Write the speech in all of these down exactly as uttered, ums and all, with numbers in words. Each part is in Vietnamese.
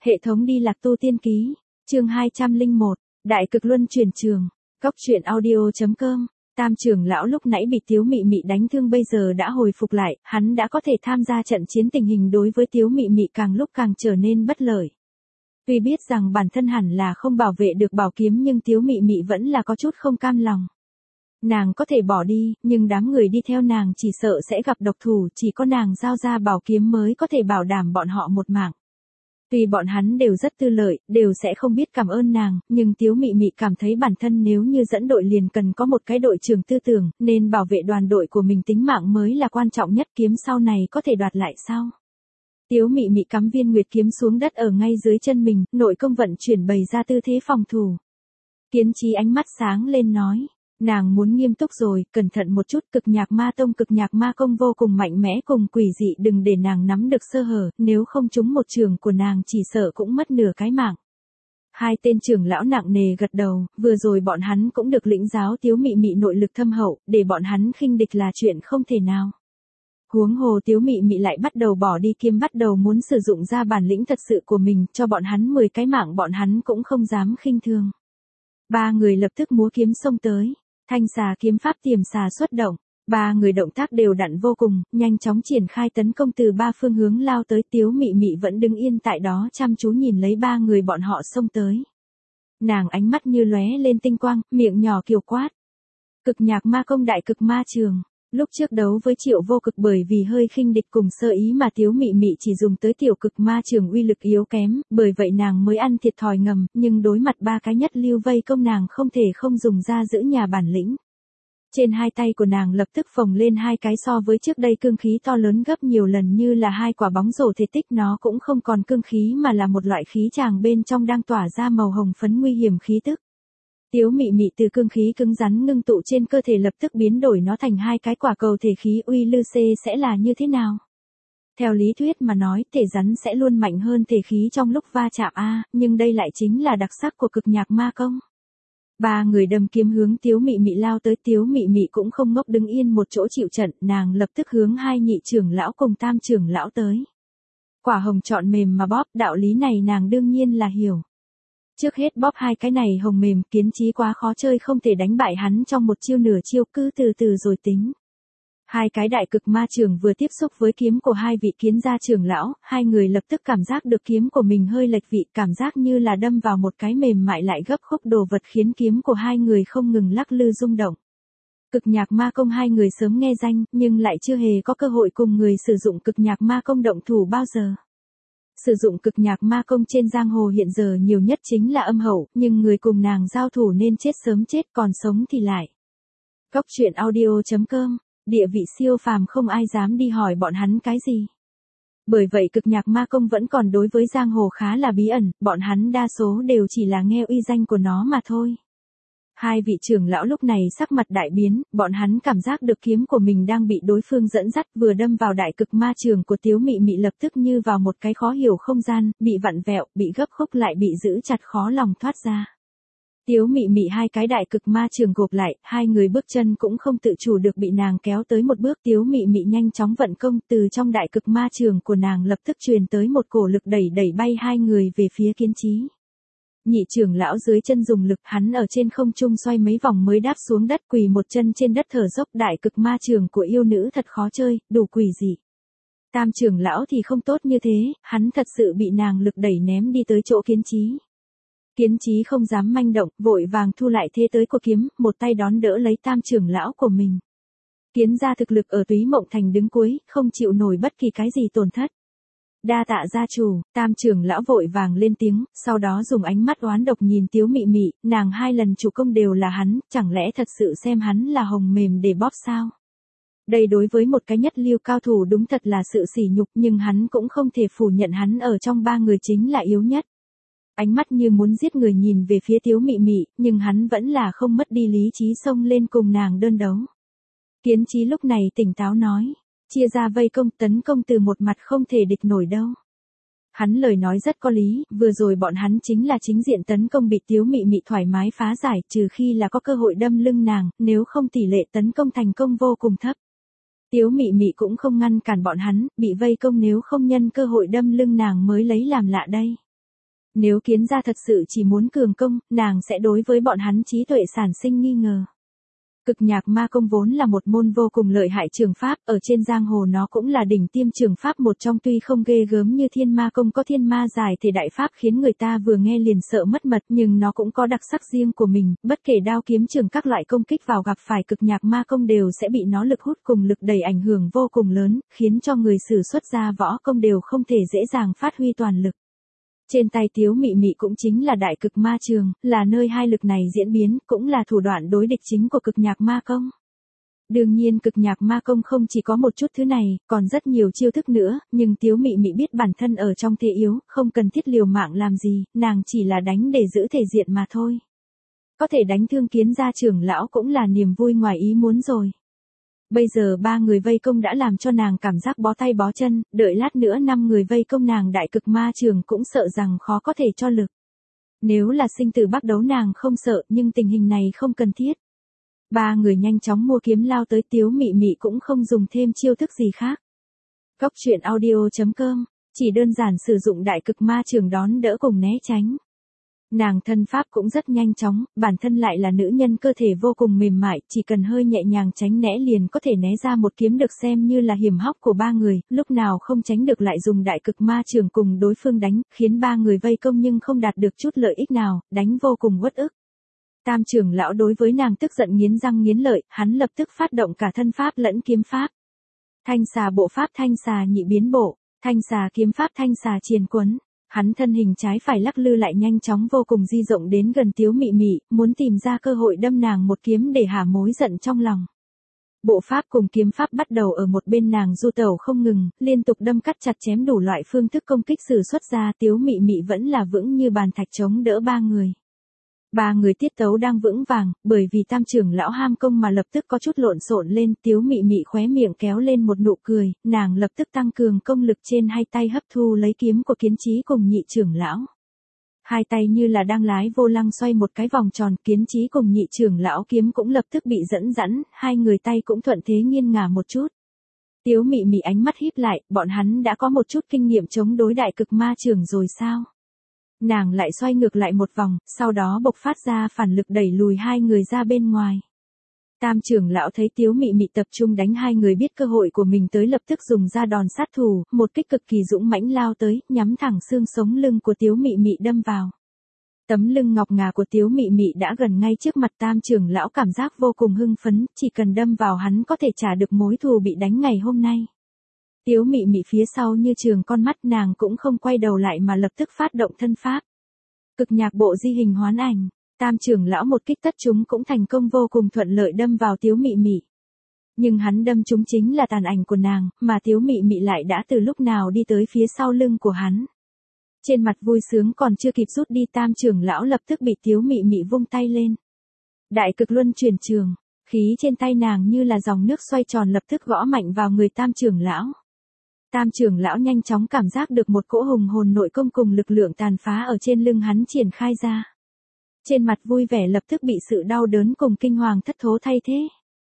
Hệ thống đi lạc tu tiên ký, chương hai trăm lẻ một, Đại cực luân chuyển trường, góc truyện audio.com. Tam trưởng lão lúc nãy bị Tiếu Mị Mị đánh thương bây giờ đã hồi phục lại, hắn đã có thể tham gia trận chiến, tình hình đối với Tiếu Mị Mị càng lúc càng trở nên bất lợi. Tuy biết rằng bản thân hẳn là không bảo vệ được bảo kiếm nhưng Tiếu Mị Mị vẫn là có chút không cam lòng. Nàng có thể bỏ đi, nhưng đám người đi theo nàng chỉ sợ sẽ gặp độc thủ, chỉ có nàng giao ra bảo kiếm mới có thể bảo đảm bọn họ một mạng. Tuy bọn hắn đều rất tư lợi, đều sẽ không biết cảm ơn nàng, nhưng Tiếu Mị Mị cảm thấy bản thân nếu như dẫn đội liền cần có một cái đội trưởng tư tưởng, nên bảo vệ đoàn đội của mình tính mạng mới là quan trọng nhất, kiếm sau này có thể đoạt lại sao? Tiếu Mị Mị cắm viên nguyệt kiếm xuống đất ở ngay dưới chân mình, nội công vận chuyển bày ra tư thế phòng thủ. Kiến Chí ánh mắt sáng lên nói. Nàng muốn nghiêm túc rồi, cẩn thận một chút, cực nhạc ma tông cực nhạc ma công vô cùng mạnh mẽ cùng quỷ dị, đừng để nàng nắm được sơ hở, nếu không trúng một trường của nàng chỉ sợ cũng mất nửa cái mạng. Hai tên trưởng lão nặng nề gật đầu, vừa rồi bọn hắn cũng được lĩnh giáo Tiếu Mị Mị nội lực thâm hậu, để bọn hắn khinh địch là chuyện không thể nào. Huống hồ Tiếu Mị Mị lại bắt đầu bỏ đi kiếm, bắt đầu muốn sử dụng ra bản lĩnh thật sự của mình, cho bọn hắn mười cái mạng bọn hắn cũng không dám khinh thường. Ba người lập tức múa kiếm xông tới. Thanh xà kiếm pháp tiềm xà xuất động, ba người động tác đều đặn vô cùng, nhanh chóng triển khai tấn công từ ba phương hướng lao tới. Tiếu Mị Mị vẫn đứng yên tại đó chăm chú nhìn lấy ba người bọn họ xông tới. Nàng ánh mắt như lóe lên tinh quang, miệng nhỏ kiều quát. Cực nhạc ma công đại cực ma trường. Lúc trước đấu với Triệu Vô Cực bởi vì hơi khinh địch cùng sơ ý mà Tiếu Mị Mị chỉ dùng tới tiểu cực ma trường uy lực yếu kém, bởi vậy nàng mới ăn thiệt thòi ngầm, nhưng đối mặt ba cái nhất lưu vây công nàng không thể không dùng ra giữ nhà bản lĩnh. Trên hai tay của nàng lập tức phồng lên hai cái so với trước đây cương khí to lớn gấp nhiều lần, như là hai quả bóng rổ thể tích, nó cũng không còn cương khí mà là một loại khí tràng bên trong đang tỏa ra màu hồng phấn nguy hiểm khí tức. Tiếu Mị Mị từ cương khí cứng rắn ngưng tụ trên cơ thể lập tức biến đổi nó thành hai cái quả cầu thể khí, uy lư xê sẽ là như thế nào? Theo lý thuyết mà nói, thể rắn sẽ luôn mạnh hơn thể khí trong lúc va chạm a, nhưng đây lại chính là đặc sắc của cực nhạc ma công. Ba người đâm kiếm hướng Tiếu Mị Mị lao tới. Tiếu Mị Mị cũng không ngốc đứng yên một chỗ chịu trận, nàng lập tức hướng hai nhị trưởng lão cùng tam trưởng lão tới. Quả hồng chọn mềm mà bóp, đạo lý này nàng đương nhiên là hiểu. Trước hết bóp hai cái này hồng mềm, Kiến Chí quá khó chơi không thể đánh bại hắn trong một chiêu nửa chiêu, cứ từ từ rồi tính. Hai cái đại cực ma trường vừa tiếp xúc với kiếm của hai vị Kiến gia trưởng lão, hai người lập tức cảm giác được kiếm của mình hơi lệch vị, cảm giác như là đâm vào một cái mềm mại lại gấp khúc đồ vật, khiến kiếm của hai người không ngừng lắc lư rung động. Cực nhạc ma công hai người sớm nghe danh, nhưng lại chưa hề có cơ hội cùng người sử dụng cực nhạc ma công động thủ bao giờ. Sử dụng cực nhạc ma công trên giang hồ hiện giờ nhiều nhất chính là Âm Hậu, nhưng người cùng nàng giao thủ nên chết sớm chết, còn sống thì lại. Góc truyện audio.com, địa vị siêu phàm không ai dám đi hỏi bọn hắn cái gì. Bởi vậy cực nhạc ma công vẫn còn đối với giang hồ khá là bí ẩn, bọn hắn đa số đều chỉ là nghe uy danh của nó mà thôi. Hai vị trưởng lão lúc này sắc mặt đại biến, bọn hắn cảm giác được kiếm của mình đang bị đối phương dẫn dắt, vừa đâm vào đại cực ma trường của Tiếu Mị Mị lập tức như vào một cái khó hiểu không gian, bị vặn vẹo, bị gấp khúc lại bị giữ chặt khó lòng thoát ra. Tiếu Mị Mị hai cái đại cực ma trường gộp lại, hai người bước chân cũng không tự chủ được bị nàng kéo tới một bước. Tiếu Mị Mị nhanh chóng vận công, từ trong đại cực ma trường của nàng lập tức truyền tới một cổ lực đẩy đẩy bay hai người về phía Kiến Chí. Nhị trưởng lão dưới chân dùng lực, hắn ở trên không trung xoay mấy vòng mới đáp xuống đất, quỳ một chân trên đất thở dốc. Đại cực ma trường của yêu nữ thật khó chơi, đủ quỷ dị. Tam trưởng lão thì không tốt như thế, hắn thật sự bị nàng lực đẩy ném đi tới chỗ Kiến Chí. Kiến Chí không dám manh động, vội vàng thu lại thế tới của kiếm, một tay đón đỡ lấy tam trưởng lão của mình. Kiến gia thực lực ở Túy Mộng Thành đứng cuối, không chịu nổi bất kỳ cái gì tổn thất. Đa tạ gia chủ, tam trưởng lão vội vàng lên tiếng, sau đó dùng ánh mắt oán độc nhìn Tiếu Mị Mị, nàng hai lần chủ công đều là hắn, chẳng lẽ thật sự xem hắn là hồng mềm để bóp sao? Đây đối với một cái nhất lưu cao thủ đúng thật là sự sỉ nhục, nhưng hắn cũng không thể phủ nhận hắn ở trong ba người chính là yếu nhất. Ánh mắt như muốn giết người nhìn về phía Tiếu Mị Mị, nhưng hắn vẫn là không mất đi lý trí xông lên cùng nàng đơn đấu. Kiến Chí lúc này tỉnh táo nói. Chia ra vây công, tấn công từ một mặt không thể địch nổi đâu. Hắn lời nói rất có lý, vừa rồi bọn hắn chính là chính diện tấn công, bị Tiếu Mị Mị thoải mái phá giải, trừ khi là có cơ hội đâm lưng nàng, nếu không tỷ lệ tấn công thành công vô cùng thấp. Tiếu Mị Mị cũng không ngăn cản bọn hắn, bị vây công nếu không nhân cơ hội đâm lưng nàng mới lấy làm lạ đây. Nếu Kiến gia thật sự chỉ muốn cường công, nàng sẽ đối với bọn hắn trí tuệ sản sinh nghi ngờ. Cực nhạc ma công vốn là một môn vô cùng lợi hại trường pháp, ở trên giang hồ nó cũng là đỉnh tiêm trường pháp một trong, tuy không ghê gớm như thiên ma công có thiên ma giải thể đại pháp khiến người ta vừa nghe liền sợ mất mật, nhưng nó cũng có đặc sắc riêng của mình, bất kể đao kiếm trường các loại công kích vào gặp phải cực nhạc ma công đều sẽ bị nó lực hút cùng lực đẩy ảnh hưởng vô cùng lớn, khiến cho người sử xuất ra võ công đều không thể dễ dàng phát huy toàn lực. Trên tay Tiếu Mị Mị cũng chính là đại cực ma trường, là nơi hai lực này diễn biến, cũng là thủ đoạn đối địch chính của cực nhạc ma công. Đương nhiên cực nhạc ma công không chỉ có một chút thứ này, còn rất nhiều chiêu thức nữa, nhưng Tiếu Mị Mị biết bản thân ở trong thế yếu, không cần thiết liều mạng làm gì, nàng chỉ là đánh để giữ thể diện mà thôi. Có thể đánh thương Kiến gia trưởng lão cũng là niềm vui ngoài ý muốn rồi. Bây giờ ba người vây công đã làm cho nàng cảm giác bó tay bó chân, đợi lát nữa năm người vây công nàng đại cực ma trường cũng sợ rằng khó có thể cho lực. Nếu là sinh tử bắt đấu nàng không sợ, nhưng tình hình này không cần thiết. Ba người nhanh chóng mua kiếm lao tới, Tiếu Mị Mị cũng không dùng thêm chiêu thức gì khác. Góc truyện audio chấm com, chỉ đơn giản sử dụng đại cực ma trường đón đỡ cùng né tránh. Nàng thân pháp cũng rất nhanh chóng, bản thân lại là nữ nhân cơ thể vô cùng mềm mại, chỉ cần hơi nhẹ nhàng tránh né liền có thể né ra một kiếm, được xem như là hiểm hóc của ba người, lúc nào không tránh được lại dùng đại cực ma trường cùng đối phương đánh, khiến ba người vây công nhưng không đạt được chút lợi ích nào, đánh vô cùng uất ức. Tam trưởng lão đối với nàng tức giận nghiến răng nghiến lợi, hắn lập tức phát động cả thân pháp lẫn kiếm pháp. Thanh xà bộ pháp, thanh xà nhị biến bộ, thanh xà kiếm pháp, thanh xà triền quấn. Hắn thân hình trái phải lắc lư lại nhanh chóng vô cùng di rộng đến gần Tiếu Mị Mị, muốn tìm ra cơ hội đâm nàng một kiếm để hả mối giận trong lòng. Bộ pháp cùng kiếm pháp bắt đầu ở một bên nàng du tẩu không ngừng, liên tục đâm cắt chặt chém đủ loại phương thức công kích sử xuất ra, Tiếu Mị Mị vẫn là vững như bàn thạch chống đỡ ba người. Ba người tiết tấu đang vững vàng, bởi vì tam trưởng lão ham công mà lập tức có chút lộn xộn lên, Tiếu Mị Mị khóe miệng kéo lên một nụ cười, nàng lập tức tăng cường công lực trên hai tay hấp thu lấy kiếm của Kiến Chí cùng nhị trưởng lão. Hai tay như là đang lái vô lăng xoay một cái vòng tròn, Kiến Chí cùng nhị trưởng lão kiếm cũng lập tức bị dẫn dẵn, hai người tay cũng thuận thế nghiêng ngả một chút. Tiếu Mị Mị ánh mắt híp lại, bọn hắn đã có một chút kinh nghiệm chống đối đại cực ma trường rồi sao? Nàng lại xoay ngược lại một vòng, sau đó bộc phát ra phản lực đẩy lùi hai người ra bên ngoài. Tam trưởng lão thấy Tiếu Mị Mị tập trung đánh hai người, biết cơ hội của mình tới, lập tức dùng ra đòn sát thủ, một kích cực kỳ dũng mãnh lao tới, nhắm thẳng xương sống lưng của Tiếu Mị Mị đâm vào. Tấm lưng ngọc ngà của Tiếu Mị Mị đã gần ngay trước mặt, tam trưởng lão cảm giác vô cùng hưng phấn, chỉ cần đâm vào hắn có thể trả được mối thù bị đánh ngày hôm nay. Tiếu Mị Mị phía sau như trường con mắt, nàng cũng không quay đầu lại mà lập tức phát động thân pháp. Cực nhạc bộ di hình hoán ảnh, tam trưởng lão một kích tất chúng cũng thành công vô cùng thuận lợi đâm vào Tiếu Mị Mị. Nhưng hắn đâm chúng chính là tàn ảnh của nàng, mà Tiếu Mị Mị lại đã từ lúc nào đi tới phía sau lưng của hắn. Trên mặt vui sướng còn chưa kịp rút đi, tam trưởng lão lập tức bị Tiếu Mị Mị vung tay lên. Đại cực luân chuyển trường, khí trên tay nàng như là dòng nước xoay tròn lập tức gõ mạnh vào người tam trưởng lão. Tam trưởng lão nhanh chóng cảm giác được một cỗ hùng hồn nội công cùng lực lượng tàn phá ở trên lưng hắn triển khai ra. Trên mặt vui vẻ lập tức bị sự đau đớn cùng kinh hoàng thất thố thay thế.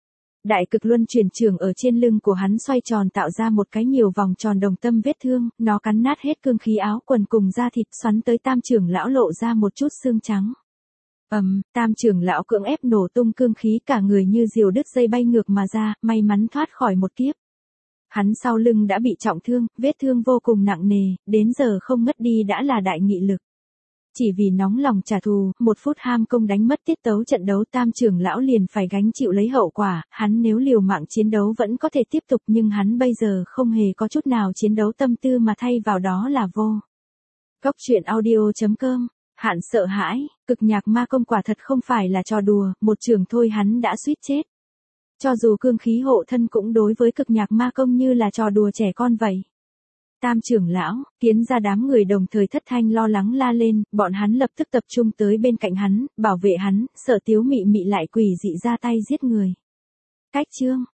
Đại cực luân chuyển trường ở trên lưng của hắn xoay tròn tạo ra một cái nhiều vòng tròn đồng tâm vết thương, nó cắn nát hết cương khí áo quần cùng da thịt, xoắn tới tam trưởng lão lộ ra một chút xương trắng. Ầm, um, tam trưởng lão cưỡng ép nổ tung cương khí, cả người như diều đứt dây bay ngược mà ra, may mắn thoát khỏi một kiếp. Hắn sau lưng đã bị trọng thương, vết thương vô cùng nặng nề, đến giờ không ngất đi đã là đại nghị lực. Chỉ vì nóng lòng trả thù, một phút ham công đánh mất tiết tấu trận đấu, tam trưởng lão liền phải gánh chịu lấy hậu quả, hắn nếu liều mạng chiến đấu vẫn có thể tiếp tục, nhưng hắn bây giờ không hề có chút nào chiến đấu tâm tư mà thay vào đó là vô. Góc truyện audio chấm com, hạn sợ hãi, cực nhạc ma công quả thật không phải là trò đùa, một trường thôi hắn đã suýt chết. Cho dù cương khí hộ thân cũng đối với cực nhạc ma công như là trò đùa trẻ con vậy. Tam trưởng lão, Kiến ra đám người đồng thời thất thanh lo lắng la lên, bọn hắn lập tức tập trung tới bên cạnh hắn, bảo vệ hắn, sợ Tiếu Mị Mị lại quỷ dị ra tay giết người. Cách chương